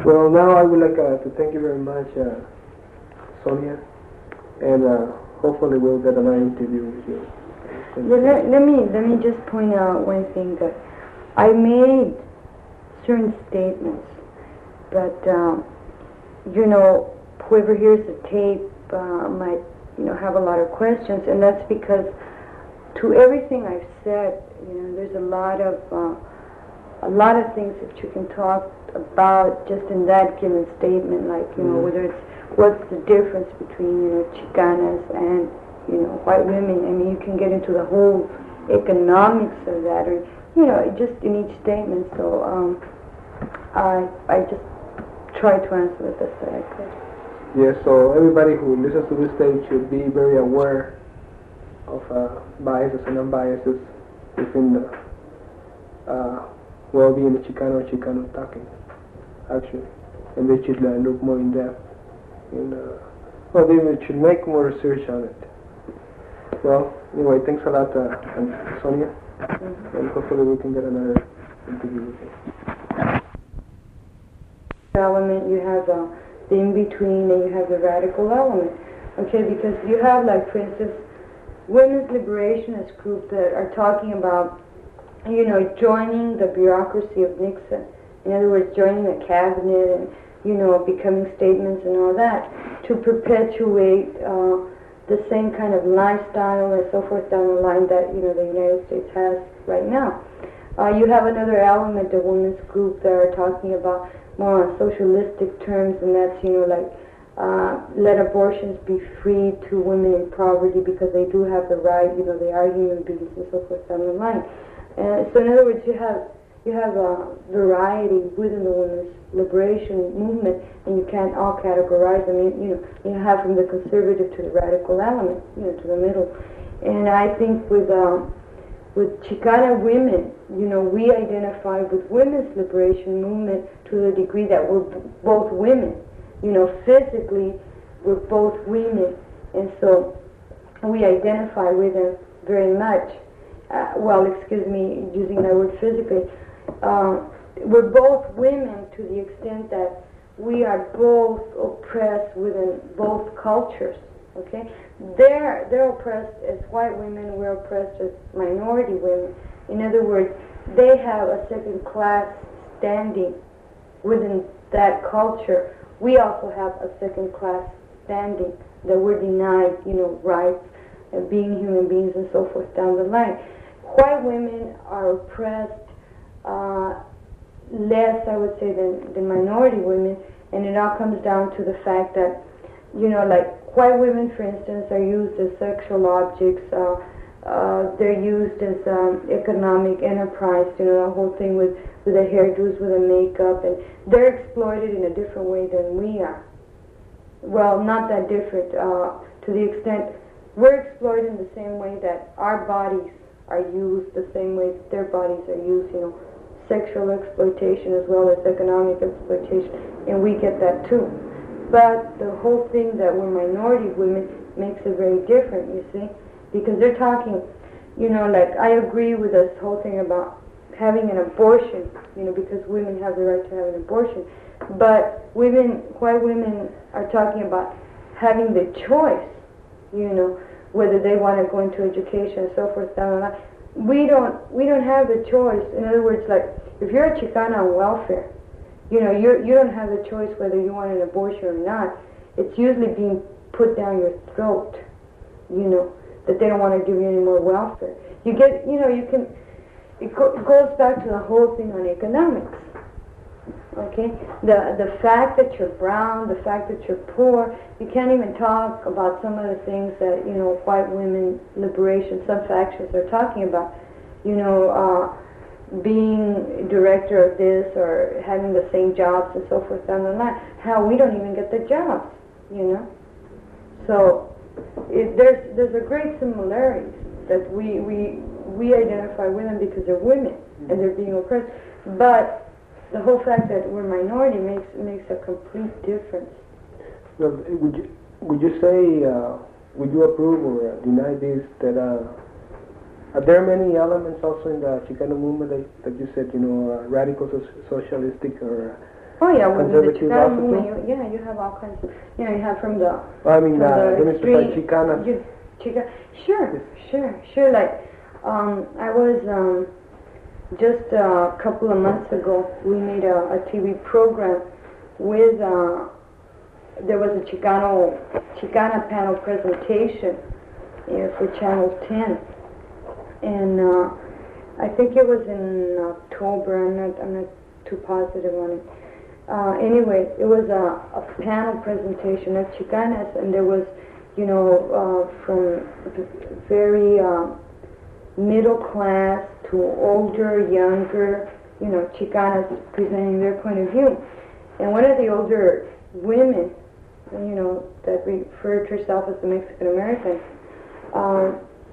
Well, now I would like uh, to thank you very much, uh, Sonia, and uh, hopefully we'll get another interview with you. Yeah, let, let me let me just point out one thing that I made certain statements, but um, you know, whoever hears the tape uh, might you know have a lot of questions, and that's because to everything I've said, you know, there's a lot of uh, a lot of things that you can talk about just in that given statement, like you know, mm-hmm. whether it's what's the difference between you know Chicanas and you know white women. I mean, you can get into the whole economics of that, or you know, just in each statement. So um, I I just try to answer the best that I could. Yes. So everybody who listens to this tape should be very aware of uh, biases and non-biases within the uh, well-being of Chicano or Chicano talking, actually, and they should uh, look more in depth. In, uh, well, they should make more research on it. Well, anyway, thanks a lot, uh, Sonia, mm-hmm. and hopefully we can get another interview with you. Element, you have uh, the in-between, and you have the radical element. Okay, because you have, like, for instance, women's liberationist group that are talking about, you know, joining the bureaucracy of Nixon. In other words, joining the cabinet and, you know, becoming statements and all that to perpetuate uh, the same kind of lifestyle and so forth down the line that, you know, the United States has right now. Uh, you have another element, the women's group that are talking about more on socialistic terms, and that's, you know, like, Uh, let abortions be free to women in poverty because they do have the right, you know, they are human beings and so forth down the line. And so in other words, you have you have a variety within the women's liberation movement, and you can't all categorize them. You, you know, you have from the conservative to the radical element, you know, to the middle. And I think with um, with Chicana women, you know, we identify with women's liberation movement to the degree that we're b- both women. You know, physically, we're both women, and so we identify with them very much. Uh, well, excuse me, using that word physically. Uh, we're both women to the extent that we are both oppressed within both cultures, okay? They're, they're oppressed as white women, we're oppressed as minority women. In other words, they have a second-class standing within that culture. We also have a second-class standing that we're denied, you know, rights of being human beings and so forth down the line. White women are oppressed uh, less, I would say, than, than minority women, and it all comes down to the fact that, you know, like white women, for instance, are used as sexual objects. Uh, uh, they're used as um, economic enterprise, you know, the whole thing with with the hairdos, with the makeup, and they're exploited in a different way than we are. Well, not that different, uh, to the extent we're exploited in the same way that our bodies are used, the same way that their bodies are used, you know, sexual exploitation as well as economic exploitation, and we get that too. But the whole thing that we're minority women makes it very different, you see, because they're talking, you know, like, I agree with this whole thing about having an abortion, you know, because women have the right to have an abortion. But women, white women are talking about having the choice, you know, whether they want to go into education and so forth down the line. We don't, we don't have the choice. In other words, like, if you're a Chicana on welfare, you know, you you don't have the choice whether you want an abortion or not. It's usually being put down your throat, you know, that they don't want to give you any more welfare. You get, you know, you can. It, go, it goes back to the whole thing on economics, okay? The the fact that you're brown, the fact that you're poor, you can't even talk about some of the things that, you know, white women liberation, some factions are talking about. You know, uh, being director of this or having the same jobs and so forth down the line. How we don't even get the jobs, you know? So it, there's there's a great similarity that we we we identify with them because they're women and they're being oppressed. But the whole fact that we're minority makes makes a complete difference. Well, would you would you say uh, would you approve or uh, deny this? That uh, are there many elements also in the Chicano movement that, that you said, you know, uh, radical so- socialistic or Oh yeah, with the conservative Chicano also movement, too? you, yeah, you have all kinds of, you know, you have from the, Well, I mean, from uh, the let me specify extreme, Chicanas. you, Chica, sure, sure, sure, like, um, I was, um, just uh, a couple of months ago, we made a, a T V program with, uh, there was a Chicano, Chicana panel presentation uh, for Channel ten, and uh, I think it was in October, I'm not, I'm not too positive on it. Uh, anyway, it was a, a panel presentation of Chicanas, and there was, you know, uh, from very uh, middle class to older, younger, you know, Chicanas presenting their point of view. And one of the older women, you know, that referred to herself as the Mexican American, uh,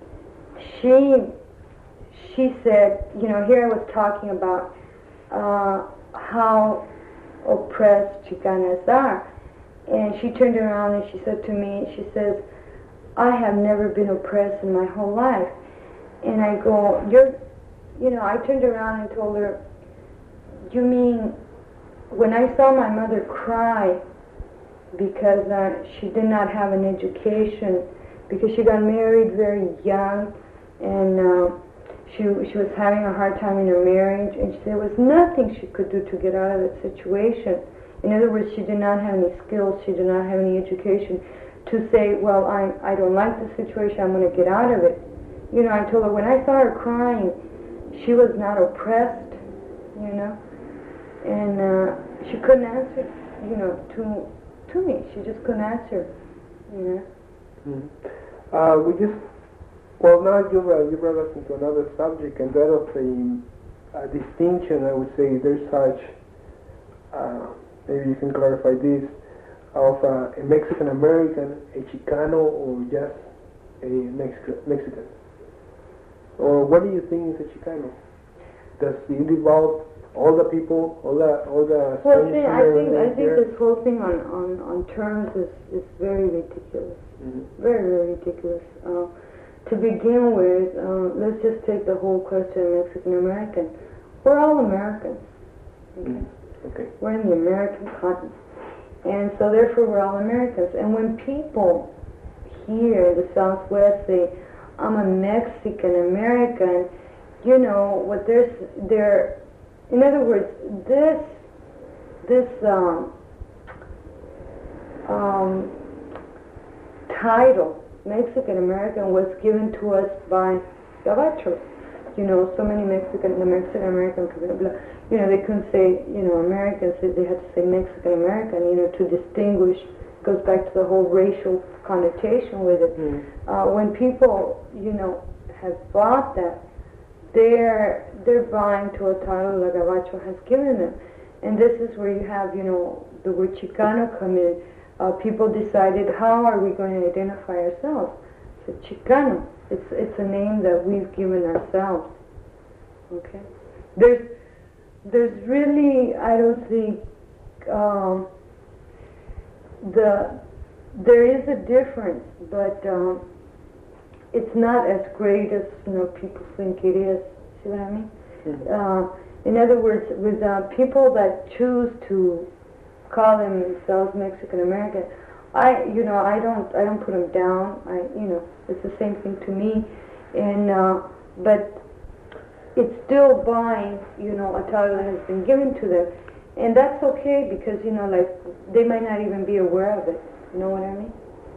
she she said, you know, here I was talking about uh, how oppressed Chicanas are, and she turned around and she said to me, she says, I have never been oppressed in my whole life. And I go, you're, you know, I turned around and told her, you mean, when I saw my mother cry because uh, she did not have an education, because she got married very young, and uh, she, she was having a hard time in her marriage, and there was nothing she could do to get out of that situation. In other words, she did not have any skills, she did not have any education to say, well, I, I don't like the situation, I'm going to get out of it. You know, I told her, when I saw her crying, she was not oppressed, you know, and uh, she couldn't answer, you know, to to me. She just couldn't answer, you know. Mm-hmm. Uh, we just, well, now you uh, you brought us into another subject, and that of a, a distinction, I would say, there's such, uh, maybe you can clarify this, of uh, a Mexican American, a Chicano, or just a Mexican Mexican. Or what do you think is a Chicano? Does it involve all the people, all the all the Well, see, I think I think here? this whole thing on, on, on terms is, is very ridiculous. Mm-hmm. Very, very ridiculous. Uh, to begin with, uh, let's just take the whole question of Mexican American. We're all Americans. Okay? Mm-hmm. Okay. We're in the American continent. And so therefore we're all Americans. And when people here in the Southwest say, I'm a Mexican American, you know, what there's, they're, in other words, this, this um, um, title, Mexican American, was given to us by Gabachos. You know, so many Mexican, the Mexican American, you know, they couldn't say, you know, Americans, they had to say Mexican American, you know, to distinguish. Goes back to the whole racial connotation with it. Mm. Uh, when people, you know, have bought that, they're they're buying to a title that Gabacho has given them, and this is where you have, you know, the word Chicano come in. Uh, people decided, how are we going to identify ourselves? It's a Chicano. It's it's a name that we've given ourselves. Okay. There's there's really, I don't think. Um, The there is a difference, but um, it's not as great as, you know, people think it is. See what I mean? Mm-hmm. Uh, in other words, with uh, people that choose to call themselves Mexican American, I you know I don't I don't put them down. I you know it's the same thing to me, and uh, but it's still buying, you know, a title that has been given to them. And that's okay, because, you know, like, they might not even be aware of it. You know what I mean?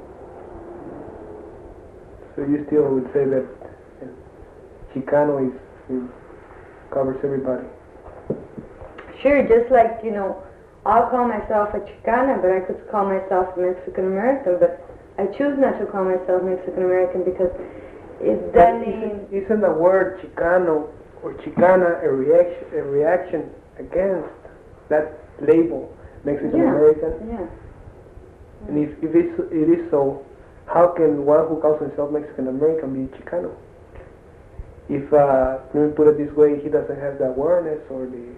So you still would say that Chicano is, is covers everybody? Sure, just like, you know, I'll call myself a Chicana, but I could call myself a Mexican American, but I choose not to call myself Mexican American because it that name... Isn't, isn't the word Chicano or Chicana a reaction, a reaction against that label, Mexican yeah, American? Yeah. And if, if it's, it is so, how can one who calls himself Mexican American be Chicano? If, uh, let me put it this way, he doesn't have the awareness or the...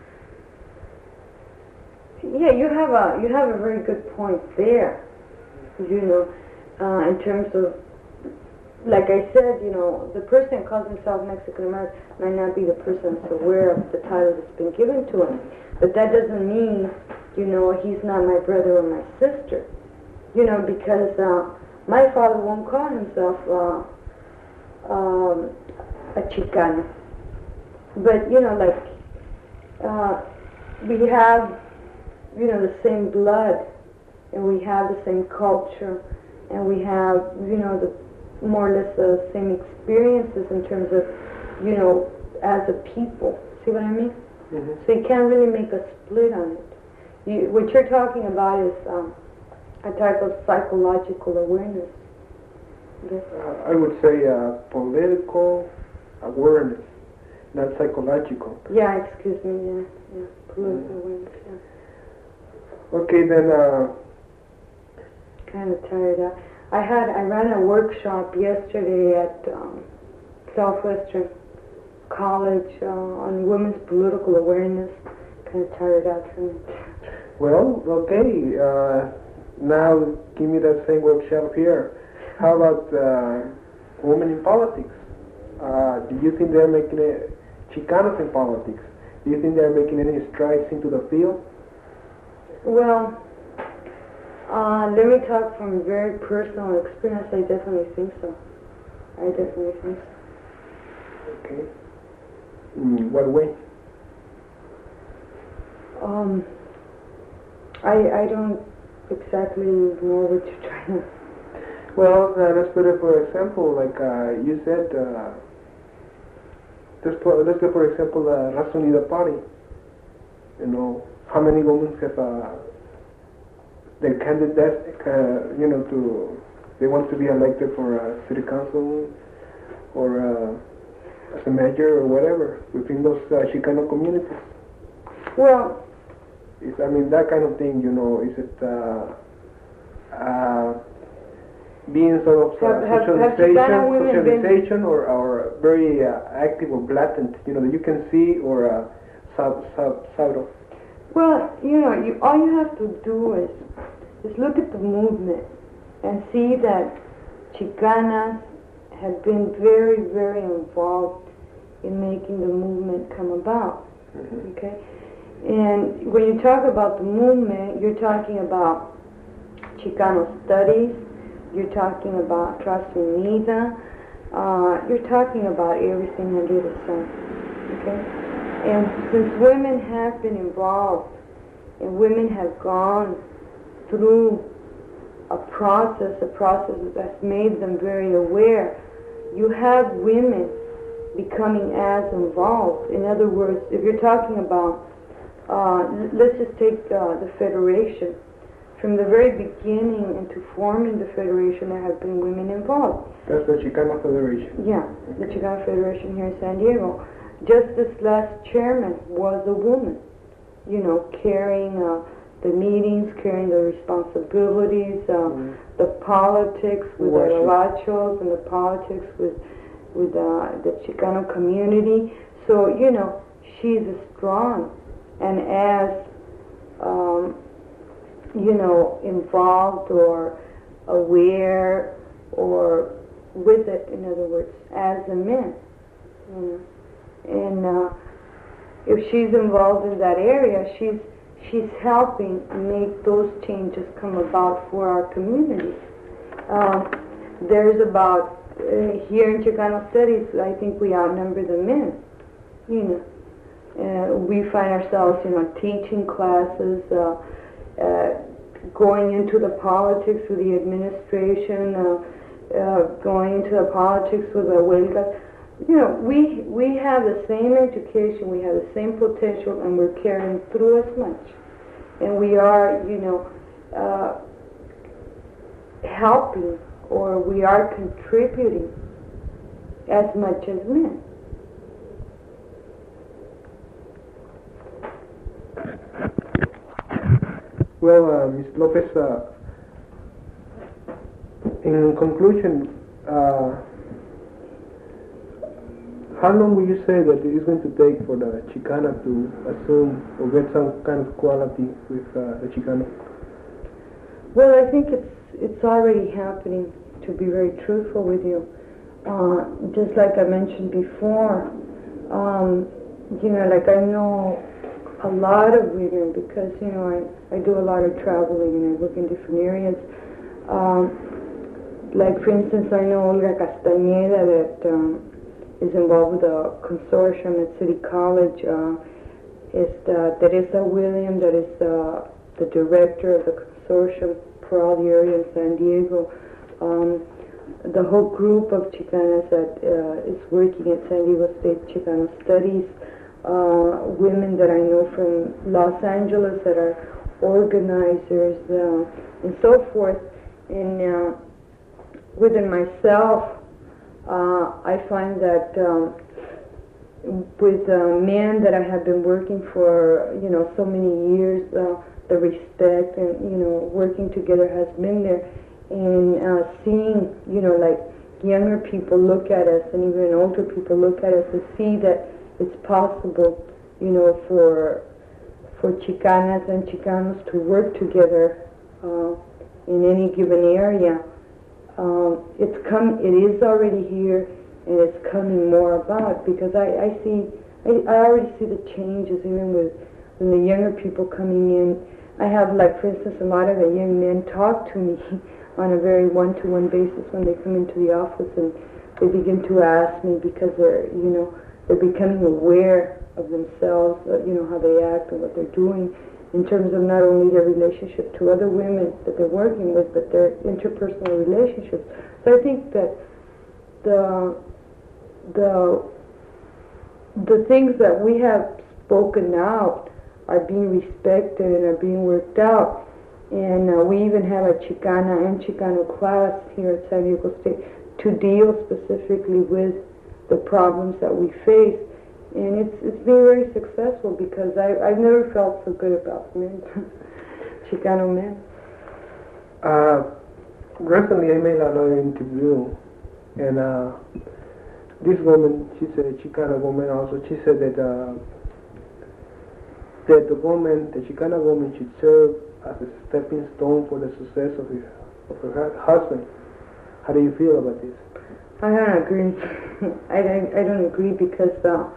Yeah, you have a you have a very good point there. You know, uh, in terms of like I said, you know, the person who calls himself Mexican American might not be the person that's aware of the title that's been given to him. But that doesn't mean, you know, he's not my brother or my sister. You know, because uh, my father won't call himself uh, um, a Chicano. But, you know, like, uh, we have, you know, the same blood, and we have the same culture, and we have, you know, the more or less the same experiences in terms of, you know, as a people. See what I mean? Mm-hmm. So you can't really make a split on it. You, what you're talking about is um, a type of psychological awareness. Uh, I would say uh, political awareness, not psychological. Yeah, excuse me, yeah, yeah, political mm-hmm. awareness, yeah. Okay, then. Uh, kind of tired out. I had I ran a workshop yesterday at um, Southwestern College uh, on women's political awareness. Kind of tired out from it. Well, okay. Uh, now give me that same workshop here. How about uh, women in politics? Uh, do you think they're making a Chicanos in politics? Do you think they're making any strides into the field? Well. Uh, let me talk from very personal experience. I definitely think so. I definitely think so. Okay. In what way? Um, I I don't exactly know what you're trying to. Well, uh, let's put it for example. Like uh, you said, uh, let's put, let's say for example, the uh, Raza Unida Party. You know, how many women have? Uh, Their candidate, uh, you know, to they want to be elected for a city council or uh, as a mayor or whatever within those uh, Chicano communities. Well, it's, I mean that kind of thing, you know. Is it uh, uh, being sort of uh, have, socialization, have socialization, or, or very uh, active or blatant, you know, that you can see, or uh, sub, sub, subtle. Well, you know, you, all you have to do is is look at the movement and see that Chicanas have been very, very involved in making the movement come about. Mm-hmm. Okay, and when you talk about the movement, you're talking about Chicano studies. You're talking about Raza Unida. Uh, you're talking about everything under the sun. Okay. And since women have been involved and women have gone through a process, a process that's made them very aware, you have women becoming as involved. In other words, if you're talking about, uh, let's just take uh, the Federation. From the very beginning into forming the Federation, there have been women involved. That's the Chicano Federation. Yeah, the Chicano Federation here in San Diego. Just this last chairman was a woman, you know, carrying uh, the meetings, carrying the responsibilities, uh, mm-hmm. the politics with the Lavachos and the politics with with uh, the Chicano community. So, you know, she's strong and as, um, you know, involved or aware or with it, in other words, as a man, you know. And uh, if she's involved in that area, she's she's helping make those changes come about for our community. Um, there's about uh, here in Chicano studies, I think we outnumber the men. You know, uh, we find ourselves, you know, teaching classes, uh, uh, going into the politics with the administration, uh, uh, going into the politics with the huelgas. You know, we we have the same education, we have the same potential, and we're carrying through as much. And we are, you know, uh, helping, or we are contributing as much as men. Well, uh, Miz Lopez, uh, in conclusion, uh, how long will you say that it is going to take for the Chicana to assume or get some kind of quality with uh, the Chicano? Well, I think it's it's already happening, to be very truthful with you. uh, just like I mentioned before, um, you know, like I know a lot of women because, you know, I, I do a lot of traveling and I work in different areas. Um, like, for instance, I know Olga Castañeda that um, is involved with a consortium at City College. Uh, is the Teresa William, that is the, the director of the consortium for all the area in San Diego. Um, the whole group of Chicanas that uh, is working at San Diego State Chicano Studies, uh, women that I know from Los Angeles that are organizers, uh, and so forth. And uh, within myself, uh, I find that um, with uh, men that I have been working for, you know, so many years, uh, the respect and, you know, working together has been there. And uh, seeing, you know, like younger people look at us and even older people look at us and see that it's possible, you know, for for Chicanas and Chicanos to work together uh, in any given area. Um, it's come, it is already here, and it's coming more about because I, I see, I, I already see the changes even with, with the younger people coming in. I have, like, for instance, a lot of the young men talk to me on a very one-to-one basis when they come into the office, and they begin to ask me because they're, you know, they're becoming aware of themselves, uh, you know, how they act and what they're doing in terms of not only their relationship to other women that they're working with, but their interpersonal relationships. So I think that the the the things that we have spoken out are being respected and are being worked out. And uh, we even have a Chicana and Chicano class here at San Diego State to deal specifically with the problems that we face. And it's it's been very successful because I, I've never felt so good about men, Chicano men. Uh, recently I made another interview, and uh, this woman, she's a Chicana woman also, she said that uh, that the woman, the Chicana woman should serve as a stepping stone for the success of her, of her husband. How do you feel about this? I don't agree. I, don't, I don't agree because uh,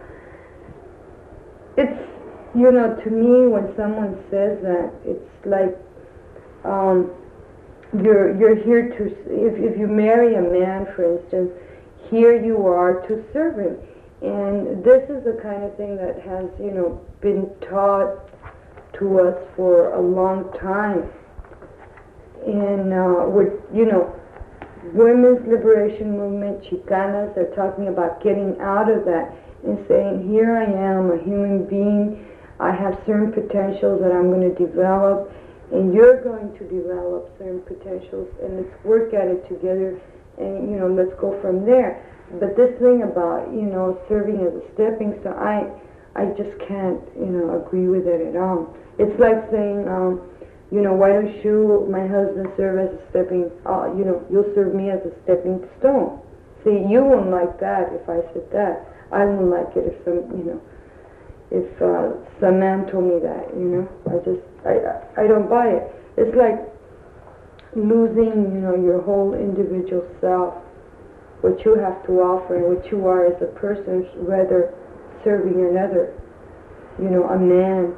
it's, you know, to me when someone says that, it's like um, you're you're here to, if, if you marry a man, for instance, here you are to serve him. And this is the kind of thing that has, you know, been taught to us for a long time. And uh, we're, you know, women's liberation movement, Chicanas, are talking about getting out of that and saying, here I am, a human being, I have certain potentials that I'm going to develop, and you're going to develop certain potentials, and let's work at it together, and, you know, let's go from there. But this thing about, you know, serving as a stepping stone, I, I just can't, you know, agree with it at all. It's like saying, um, you know, why don't you, my husband, serve as a stepping, uh, you know, you'll serve me as a stepping stone. See, you won't like that if I said that. I won't like it if some, you know, if uh, some man told me that, you know. I just, I, I don't buy it. It's like losing, you know, your whole individual self, what you have to offer and what you are as a person, rather serving another, you know, a man.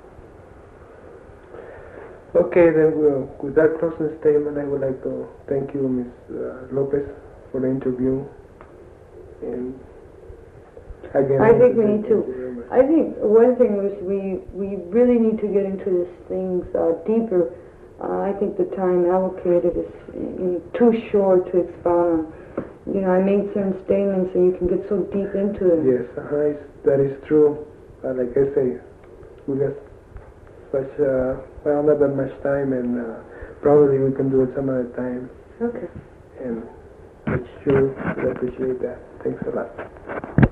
Okay, then we'll, with that closing statement, I would like to thank you, Miz Uh, Lopez, for the interview. And again, I think we need to, I think one thing was we, we really need to get into these things uh, deeper. Uh, I think the time allocated is in, too short to expound on. You know, I made certain statements and you can get so deep into them. Yes, uh, that is true. Uh, like I say, we got such, uh, well, not that much time, and uh, probably we can do it some other time. Okay. And it's true, I appreciate that. Thanks a lot.